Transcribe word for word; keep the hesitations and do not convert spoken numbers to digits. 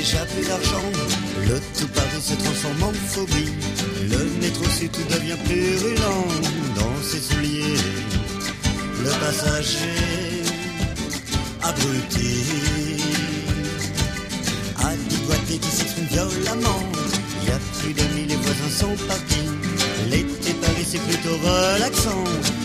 déjà plus d'argent. Le tout Paris se transforme en phobie. Le métro c'est tout devient purulent. Dans ses souliers, le passager abruti a dit doigté qui s'exprime violemment. Y a plus d'amis, les voisins sont partis. L'été Paris c'est plutôt relaxant.